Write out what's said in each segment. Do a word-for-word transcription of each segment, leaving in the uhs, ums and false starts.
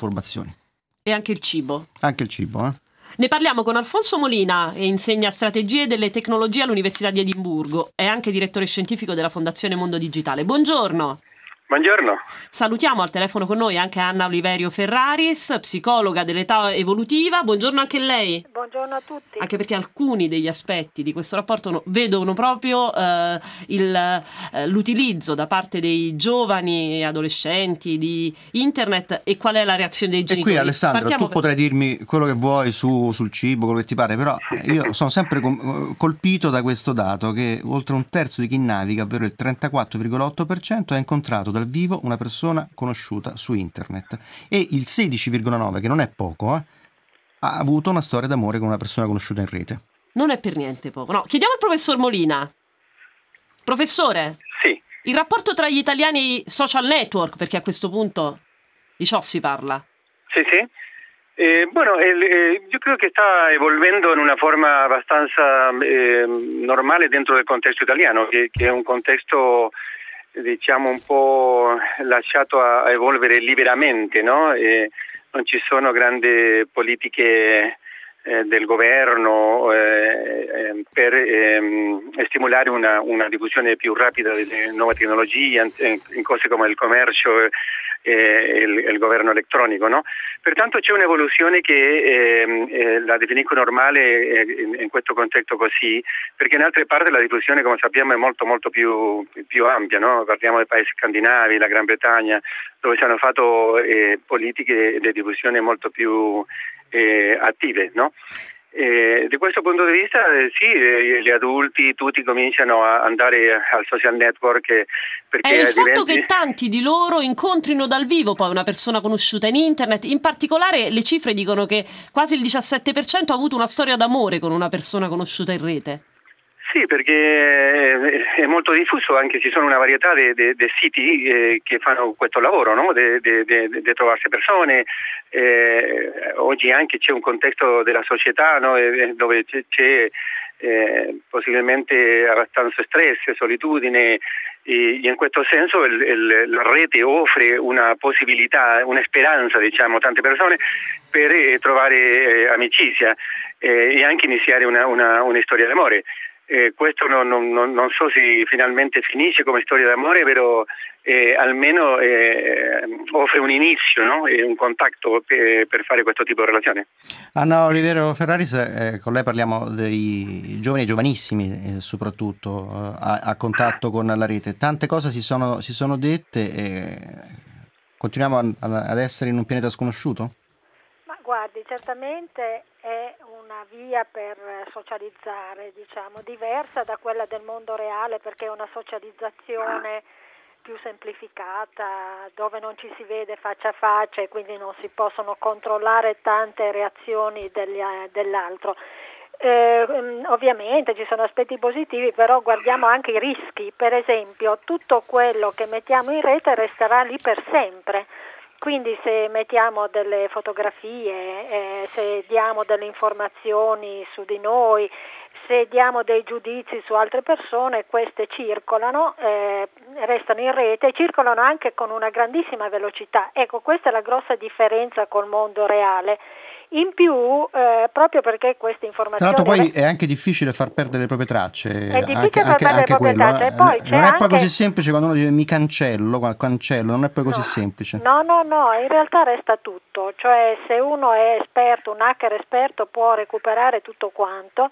informazioni. E anche il cibo. Anche il cibo, eh? Ne parliamo con Alfonso Molina, che insegna strategie delle tecnologie all'Università di Edimburgo. È anche direttore scientifico della Fondazione Mondo Digitale. Buongiorno. Buongiorno. Salutiamo al telefono con noi anche Anna Oliverio Ferraris, psicologa dell'età evolutiva. Buongiorno anche a lei. Buongiorno a tutti. Anche perché alcuni degli aspetti di questo rapporto no, vedono proprio eh, il, eh, l'utilizzo da parte dei giovani e adolescenti di internet e qual è la reazione dei genitori. E qui Alessandro, Partiamo tu per... potrai dirmi quello che vuoi su, sul cibo, quello che ti pare, però io sono sempre com- colpito da questo dato che oltre un terzo di chi naviga, ovvero il trentaquattro virgola otto per cento, ha incontrato dal vivo una persona conosciuta su internet e il sedici virgola nove per cento, che non è poco, eh, ha avuto una storia d'amore con una persona conosciuta in rete. Non è per niente poco. No, chiediamo al professor Molina. Professore? Sì. Il rapporto tra gli italiani e i social network, perché a questo punto di ciò si parla. Sì, sì. Eh, bueno, el, eh, io credo che sta evolvendo in una forma abbastanza eh, normale dentro del contesto italiano, che, che è un contesto diciamo un po' lasciato a, a evolvere liberamente, no? E non ci sono grandi politiche eh, del governo eh, eh, per eh, stimolare una, una diffusione più rapida delle nuove tecnologie in, in cose come il commercio e il, il governo elettronico, no? Pertanto c'è un'evoluzione che eh, eh, la definisco normale eh, in, in questo contesto così, perché in altre parti la diffusione, come sappiamo, è molto molto più, più ampia, no? Parliamo dei paesi scandinavi, la Gran Bretagna, dove si hanno fatto eh, politiche di diffusione molto più eh, attive, no? Eh, da questo punto di vista eh, sì, eh, gli adulti tutti cominciano a andare al social network eh, perché è il fatto diventi... che tanti di loro incontrino dal vivo poi una persona conosciuta in internet. In particolare le cifre dicono che quasi il diciassette per cento ha avuto una storia d'amore con una persona conosciuta in rete. Sì, perché è molto diffuso, anche ci sono una varietà di siti eh, che fanno questo lavoro, no? di trovarsi persone. Eh, oggi anche c'è un contesto della società, no? Dove c'è eh, possibilmente abbastanza stress, solitudine, e in questo senso il, il, la rete offre una possibilità, una speranza, diciamo, a tante persone per eh, trovare eh, amicizia eh, e anche iniziare una, una, una storia d'amore. Eh, questo non, non, non so se finalmente finisce come storia d'amore, però eh, almeno eh, offre un inizio, no? E un contatto per, per fare questo tipo di relazione. Anna Oliverio Ferraris, eh, con lei parliamo dei giovani e giovanissimi eh, soprattutto eh, a, a contatto con la rete. Tante cose si sono, si sono dette e continuiamo a, a, ad essere in un pianeta sconosciuto? Ma guardi, certamente è una via per socializzare, diciamo, diversa da quella del mondo reale, perché è una socializzazione più semplificata, dove non ci si vede faccia a faccia e quindi non si possono controllare tante reazioni degli, dell'altro. Eh, ovviamente ci sono aspetti positivi, però guardiamo anche i rischi. Per esempio, tutto quello che mettiamo in rete resterà lì per sempre. Quindi se mettiamo delle fotografie, eh, se diamo delle informazioni su di noi, se diamo dei giudizi su altre persone, queste circolano, eh, restano in rete e circolano anche con una grandissima velocità. Ecco, questa è la grossa differenza col mondo reale. In più, eh, proprio perché queste informazioni... Tra l'altro poi è anche difficile far perdere le proprie tracce. È difficile anche, far anche, perdere anche le proprie quello, tracce. Eh. E poi c'è non è anche... poi così semplice quando uno dice mi cancello, cancello, non è poi così no, semplice. No, no, no, in realtà resta tutto. Cioè se uno è esperto, un hacker esperto, può recuperare tutto quanto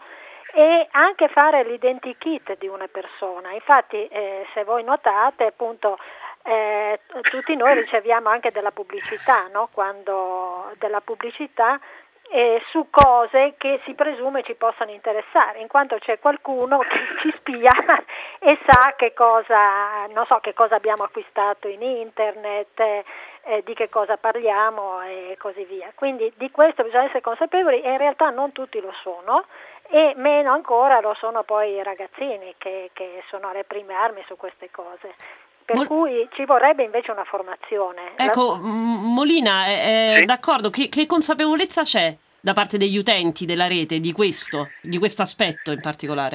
e anche fare l'identikit di una persona. Infatti eh, se voi notate, appunto, eh, tutti noi riceviamo anche della pubblicità, no? Quando della pubblicità eh, su cose che si presume ci possano interessare, in quanto c'è qualcuno che ci spia e sa che cosa, non so, che cosa abbiamo acquistato in internet, eh, eh, di che cosa parliamo e così via. Quindi di questo bisogna essere consapevoli e in realtà non tutti lo sono. E meno ancora lo sono poi i ragazzini che, che sono alle prime armi su queste cose. Per Mol- cui ci vorrebbe invece una formazione. Ecco, La... Molina, è, è sì? d'accordo, che, che consapevolezza c'è da parte degli utenti della rete di questo, di questo aspetto in particolare?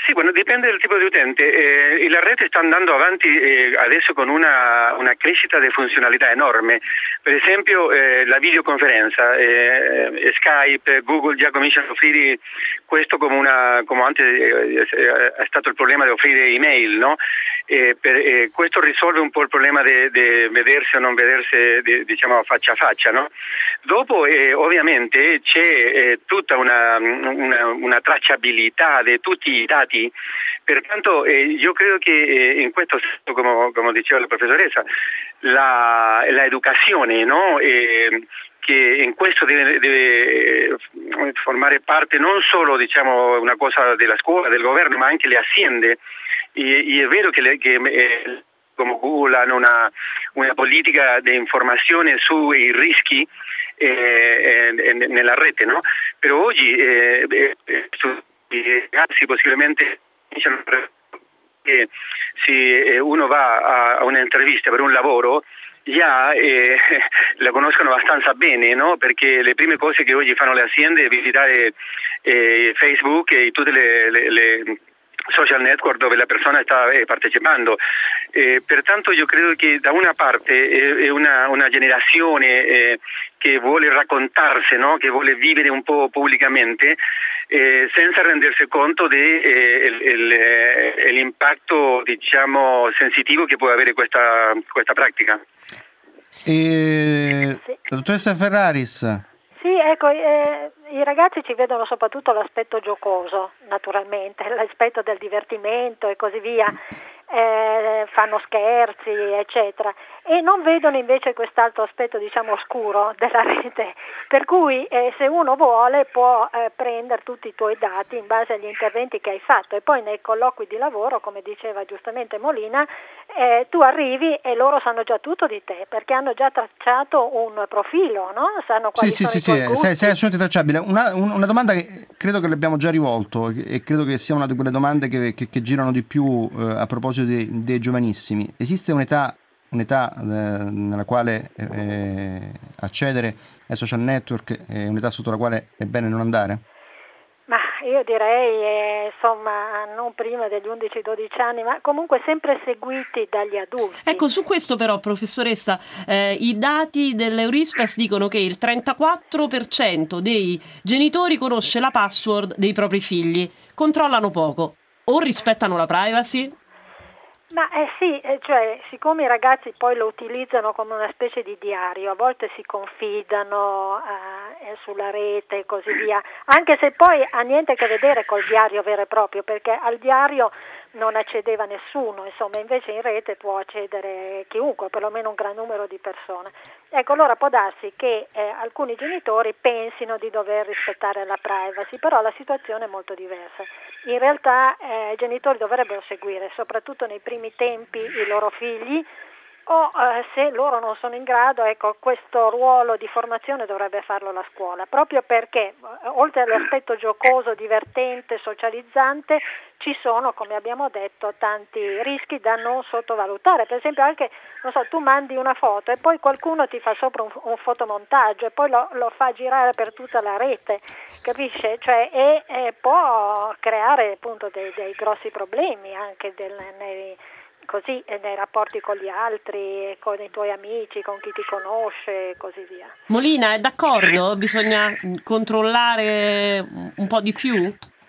Sì, bueno, dipende dal tipo di utente. Eh, la rete sta andando avanti eh, adesso con una, una crescita di funzionalità enorme. Per esempio eh, la videoconferenza, eh, Skype, Google già cominciano a offrire questo come una, come anche eh, è stato il problema di offrire email, no? Eh, per, eh, questo risolve un po' il problema di vedersi o non vedersi, de, diciamo, faccia a faccia, no? Dopo eh, ovviamente c'è eh, tutta una, una, una tracciabilità di tutti i dati, pertanto eh, io credo che eh, in questo senso, come, come diceva la professoressa, la, la educazione, no? Eh, che in questo deve, deve formare parte non solo, diciamo, una cosa della scuola, del governo, ma anche le aziende. E, e è vero che, le, che eh, come Google hanno una, una politica di informazione sui rischi eh, eh, nella rete, no? Però oggi eh, eh, i ragazzi possibilmente che se uno va a un'intervista per un lavoro già eh, la conoscono abbastanza bene, no? Perché le prime cose che oggi fanno le aziende è visitare eh, Facebook e tutte le, le, le social network dove la persona sta eh, partecipando. Eh, pertanto io credo che da una parte è, è una, una generazione eh, che vuole raccontarsi, no? Che vuole vivere un po' pubblicamente eh, senza rendersi conto dell'impatto eh, diciamo sensitivo che può avere questa, questa pratica. E... Sì. Dottoressa Ferraris. Sì, ecco, eh, i ragazzi ci vedono soprattutto l'aspetto giocoso, naturalmente, l'aspetto del divertimento e così via, eh, fanno scherzi, eccetera, e non vedono invece quest'altro aspetto, diciamo, oscuro della rete, per cui eh, se uno vuole può eh, prendere tutti i tuoi dati in base agli interventi che hai fatto e poi nei colloqui di lavoro, come diceva giustamente Molina, eh, tu arrivi e loro sanno già tutto di te, perché hanno già tracciato un profilo, no? Sanno quali sì, sono sì, i sì, tuoi sì, gusti. sei, sei assolutamente tracciabile. Una, un- una domanda che credo che le abbiamo già rivolto e credo che sia una di quelle domande che, che- che girano di più eh, a proposito dei, dei giovanissimi. Esiste un'età, un'età eh, nella quale eh, accedere ai social network e un'età sotto la quale è bene non andare? Ma io direi, eh, insomma, non prima degli undici dodici anni, ma comunque sempre seguiti dagli adulti. Ecco, su questo però, professoressa, eh, i dati dell'Eurispes dicono che il trentaquattro per cento dei genitori conosce la password dei propri figli, controllano poco o rispettano la privacy. Ma eh sì, eh, cioè, siccome i ragazzi poi lo utilizzano come una specie di diario, a volte si confidano eh, eh, sulla rete e così via, anche se poi ha niente a che vedere col diario vero e proprio, perché al diario non accedeva nessuno, insomma, invece in rete può accedere chiunque, perlomeno un gran numero di persone. Ecco, allora può darsi che eh, alcuni genitori pensino di dover rispettare la privacy, però la situazione è molto diversa. In realtà eh, i genitori dovrebbero seguire, soprattutto nei primi tempi, i loro figli, o eh, se loro non sono in grado, ecco, questo ruolo di formazione dovrebbe farlo la scuola, proprio perché eh, oltre all'aspetto giocoso, divertente, socializzante, ci sono, come abbiamo detto, tanti rischi da non sottovalutare. Per esempio anche, non so, tu mandi una foto e poi qualcuno ti fa sopra un, un fotomontaggio e poi lo, lo fa girare per tutta la rete, capisce? Cioè, e, e può creare appunto dei, dei grossi problemi anche del, nei, così nei rapporti con gli altri, con i tuoi amici, con chi ti conosce e così via. Molina, è d'accordo? Bisogna controllare un po' di più?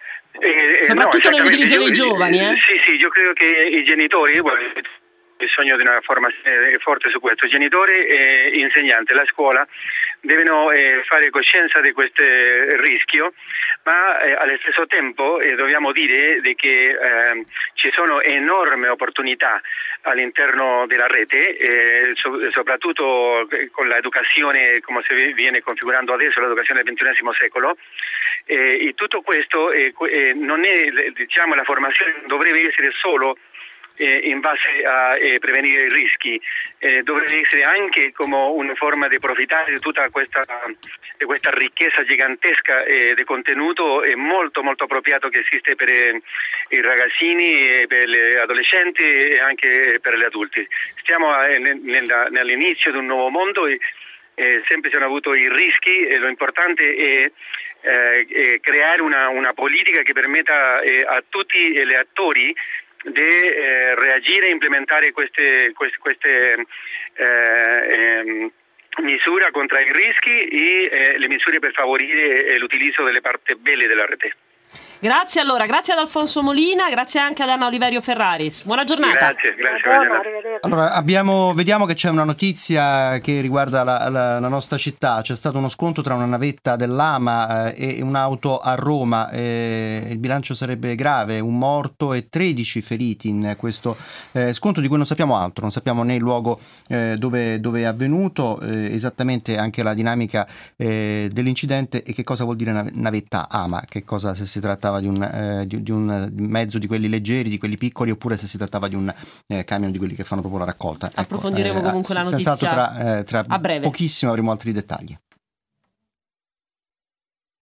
Eh, Soprattutto no, nell'utilizzo dei io, giovani, eh? Sì, sì, io credo che i genitori, guarda, bisogno di una formazione forte su questo, genitori e insegnanti, la scuola devono eh, fare coscienza di questo rischio, ma eh, allo stesso tempo eh, dobbiamo dire di che eh, ci sono enormi opportunità all'interno della rete, eh, so, soprattutto con l'educazione come si viene configurando adesso, l'educazione del ventunesimo secolo. Eh, e tutto questo eh, eh, non è, diciamo, la formazione dovrebbe essere solo Eh, in base a eh, prevenire i rischi, eh, dovrebbe essere anche come una forma di approfittare di tutta questa, di questa ricchezza gigantesca eh, di contenuto e molto molto appropriato che esiste per eh, i ragazzini, e per gli adolescenti e anche per gli adulti. Stiamo eh, nel, nell'inizio di un nuovo mondo e eh, sempre si hanno avuto i rischi e lo importante è eh, eh, creare una, una politica che permetta eh, a tutti gli attori di eh, reagire e implementare queste, queste, queste eh, eh, misure contro i rischi e eh, le misure per favorire eh, l'utilizzo delle parti belle della rete. Grazie allora, grazie ad Alfonso Molina, grazie anche ad Anna Oliverio Ferraris. Buona giornata. Grazie, grazie. Buongiorno, allora, abbiamo, vediamo che c'è una notizia che riguarda la, la, la nostra città. C'è stato uno scontro tra una navetta dell'Ama eh, e un'auto a Roma. Eh, il bilancio sarebbe grave, un morto e tredici feriti in questo eh, scontro di cui non sappiamo altro, non sappiamo né il luogo eh, dove, dove è avvenuto, eh, esattamente anche la dinamica eh, dell'incidente e che cosa vuol dire navetta Ama, che cosa, se si trattava di un, eh, di, di un mezzo di quelli leggeri, di quelli piccoli, oppure se si trattava di un eh, camion di quelli che fanno proprio la raccolta. Approfondiremo ecco, eh, comunque la notizia senz'altro tra, eh, tra a breve. Pochissimo avremo altri dettagli.